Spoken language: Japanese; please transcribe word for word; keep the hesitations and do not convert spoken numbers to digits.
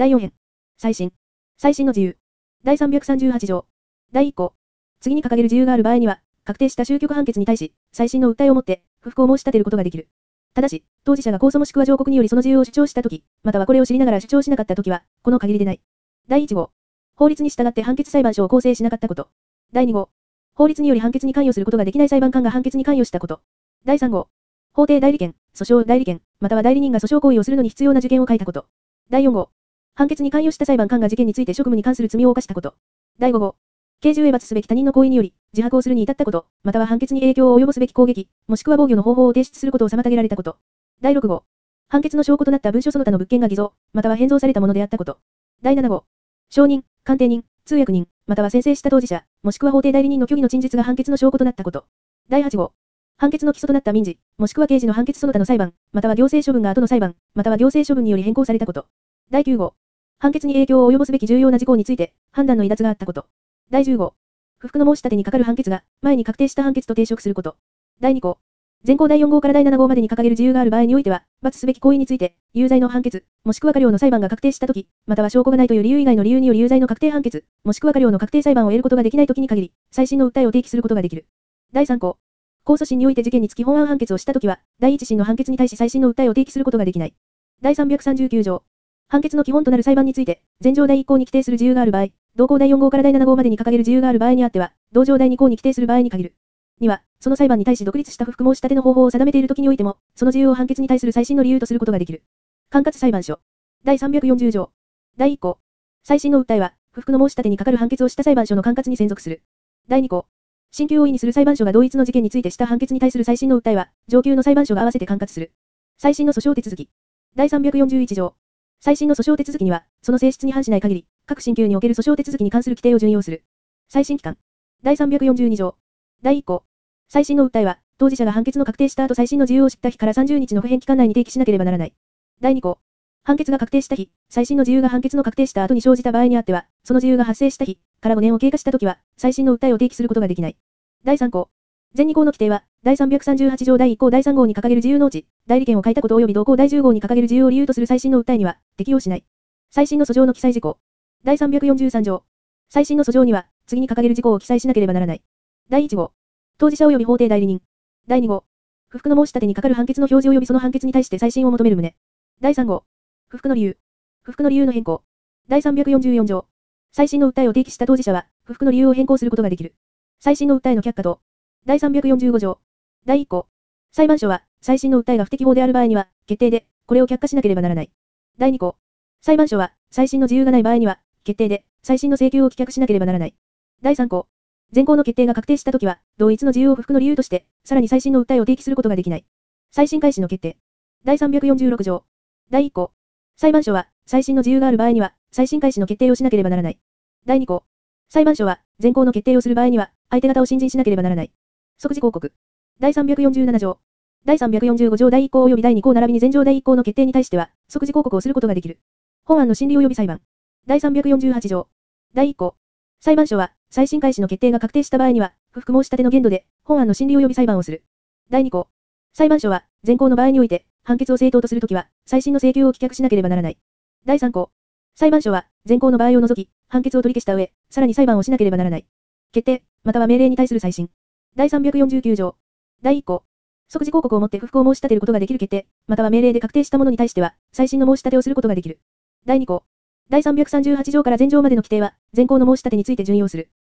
だいよん編。再審。再審の自由。だいさんびゃくさんじゅうはち条。だいいっ項。次に掲げる自由がある場合には、確定した終局判決に対し、再審の訴えをもって、不服を申し立てることができる。ただし、当事者が控訴もしくは上告によりその自由を主張したとき、またはこれを知りながら主張しなかったときは、この限りでない。だいいち号。法律に従って判決裁判所を構成しなかったこと。だいに号。法律により判決に関与することができない裁判官が判決に関与したこと。だいさん号。法定代理権、訴訟代理権、または代理人が訴訟行為をするのに必要な受験を書いたこと。だいよん号。判決に関与した裁判官が事件について職務に関する罪を犯したこと。だいご号。刑事へ罰すべき他人の行為により、自白をするに至ったこと、または判決に影響を及ぼすべき攻撃、もしくは防御の方法を提出することを妨げられたこと。だいろく号。判決の証拠となった文書その他の物件が偽造、または変造されたものであったこと。だいなな号。証人、鑑定人、通訳人、または宣誓した当事者、もしくは法定代理人の虚偽の陳述が判決の証拠となったこと。だいはち号。判決の基礎となった民事、もしくは刑事の判決その他の裁判、または行政処分が後の裁判、または行政処分により変更されたこと。だいきゅう号。判決に影響を及ぼすべき重要な事項について、判断の離脱があったこと。だいじゅう号。不服の申し立てにかかる判決が、前に確定した判決と抵触すること。だいに項。前項だいよん号からだいなな号までに掲げる自由がある場合においては、罰すべき行為について、有罪の判決、もしくは過料の裁判が確定したとき、または証拠がないという理由以外の理由により有罪の確定判決、もしくは過料の確定裁判を得ることができないときに限り、再審の訴えを提起することができる。だいさん項。控訴審において事件につき本案判決をしたときは、だいいち審の判決に対し再審の訴えを提起することができない。だいさんびゃくさんじゅうきゅう条。判決の基本となる裁判について、前条だいいっ項に規定する自由がある場合、同項だいよん号からだいなな号までに掲げる自由がある場合にあっては、同条だいに項に規定する場合に限る。には、その裁判に対し独立した不服申し立ての方法を定めているときにおいても、その自由を判決に対する再審の理由とすることができる。管轄裁判所。だいさんびゃくよんじゅう条。だいいっ項。再審の訴えは、不服の申し立てにかかる判決をした裁判所の管轄に専属する。だいに項。新旧を意にする裁判所が同一の事件についてした判決に対する再審の訴えは、上級の裁判所が合わせて管轄する。再審の訴訟手続き。だいさんびゃくよんじゅういち条。再審の訴訟手続きには、その性質に反しない限り、各新旧における訴訟手続きに関する規定を準用する。再審期間。だいさんびゃくよんじゅうに条。だいいっ項。再審の訴えは、当事者が判決の確定した後再審の自由を知った日からさんじゅうにちの不変期間内に提起しなければならない。だいに項。判決が確定した日、再審の自由が判決の確定した後に生じた場合にあっては、その自由が発生した日からごねんを経過したときは、再審の訴えを提起することができない。だいさん項。前に項の規定は、だいさんびゃくさんじゅうはち条だいいっ項だいさん号に掲げる自由のうち、代理権を欠いたこと及び同項だいじゅう号に掲げる自由を理由とする再審の訴えには、適用しない。再審の訴状の記載事項。だいさんびゃくよんじゅうさん条。再審の訴状には、次に掲げる事項を記載しなければならない。だいいち号。当事者及び法定代理人。だいに号。不服の申し立てにかかる判決の表示及びその判決に対して再審を求める旨。だいさん号。不服の理由。不服の理由の変更。だいさんびゃくよんじゅうよん条。再審の訴えを提起した当事者は、不服の理由を変更することができる。再審の訴えの却下等。だいさんびゃくよんじゅうご条。だいいっ項。裁判所は、再審の訴えが不適法である場合には、決定で、これを却下しなければならない。だいに項。裁判所は、再審の自由がない場合には、決定で、再審の請求を棄却しなければならない。だいさん項。前項の決定が確定したときは、同一の自由を不服の理由として、さらに再審の訴えを提起することができない。再審開始の決定。だいさんびゃくよんじゅうろく条。だいいっ項。裁判所は、再審の自由がある場合には、再審開始の決定をしなければならない。だいに項。裁判所は、前項の決定をする場合には、相手方を信任しなければならない。即時抗告。だいさんびゃくよんじゅうなな条。だいさんびゃくよんじゅうご条だいいっ項及びだいに項並びに前条だいいっ項の決定に対しては、即時抗告をすることができる。本案の審理及び裁判。だいさんびゃくよんじゅうはち条。だいいっ項。裁判所は、再審開始の決定が確定した場合には、不服申し立ての限度で、本案の審理及び裁判をする。だいに項。裁判所は、前項の場合において、判決を正当とするときは、再審の請求を棄却しなければならない。だいさん項。裁判所は、前項の場合を除き、判決を取り消した上、さらに裁判をしなければならない。決定、または命令に対する再審。だいさんびゃくよんじゅうきゅう条。だいいっ項。即時抗告をもって不服を申し立てることができる決定、または命令で確定したものに対しては、再審の申し立てをすることができる。だいに項。だいさんびゃくさんじゅうはち条から前条までの規定は、前項の申し立てについて準用する。